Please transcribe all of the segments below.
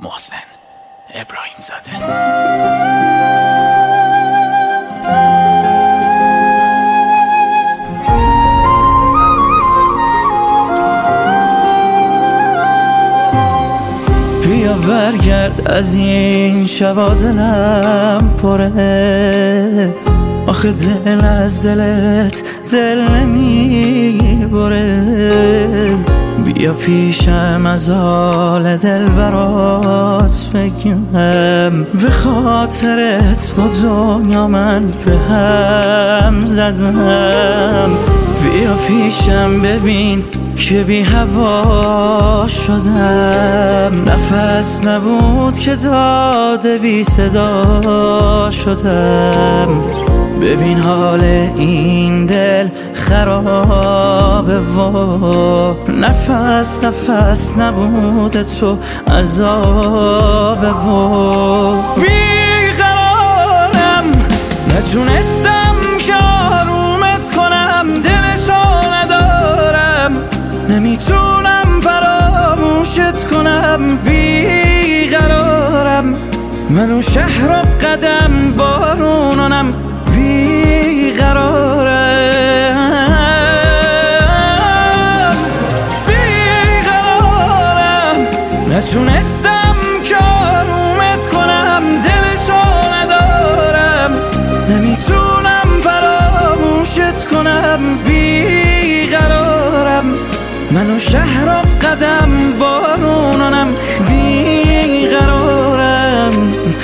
محسن ابراهیم زاده. بیا برگرد از این شبا دلم پره، آخه دل از دلت دل نمیبره. بیا پیشم از حال دل برات بگم، به خاطرت با دنیا من به هم زدم. بیا پیشم ببین که بی هوا شدم، نفس نبود که داده بی صدا شدم. ببین حال این دل خرابه و نفس نبود تو عذابه و بیقرارم، نتونستم که آرومت کنم، دلشو ندارم، نمیتونم فراموشت کنم. بیقرارم، منو شهر و قدم بارونانم. بیقرارم، نتونستم که آرومت کنم، دلشو ندارم، نمیتونم فراموشت کنم. بیقرارم، منو شهر و قدم بارونانم. بیقرارم،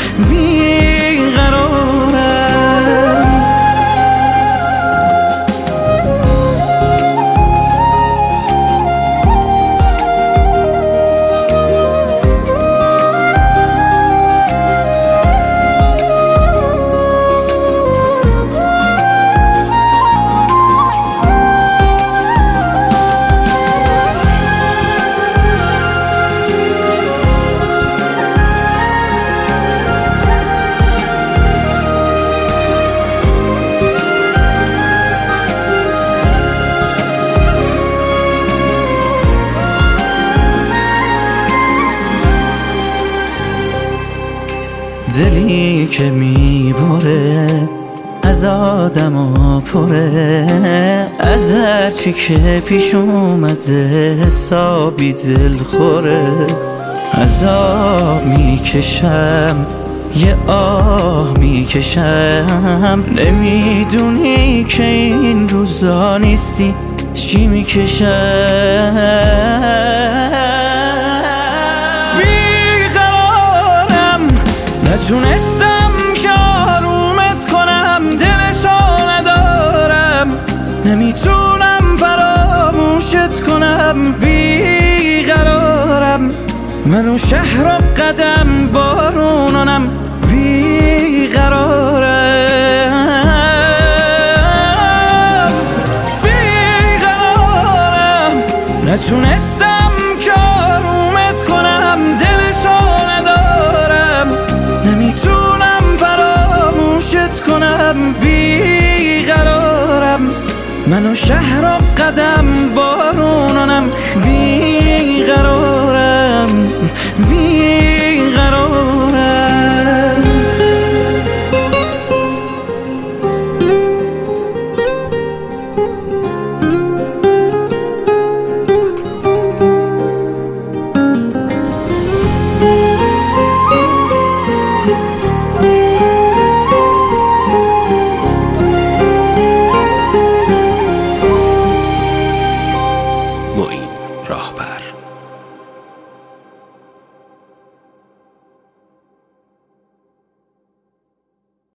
دلی که میبره از آدم و پره، از هرچی که پیش اومده حسابی دل خوره. عذاب میکشم، یه آه میکشم، نمیدونی که این روزا نیستی چی میکشم. نتونستم که آرومت کنم، دلشو ندارم، نمیتونم فراموشت کنم. بیقرارم، منو شهر و قدم بارونانم. بیقرارم، نتونستم که آرومت کنم، دلشو ندارم، نمیتونم فراموشت کنم. بیقرارم، منو شهر و قدم بارونانم. بیقرارم،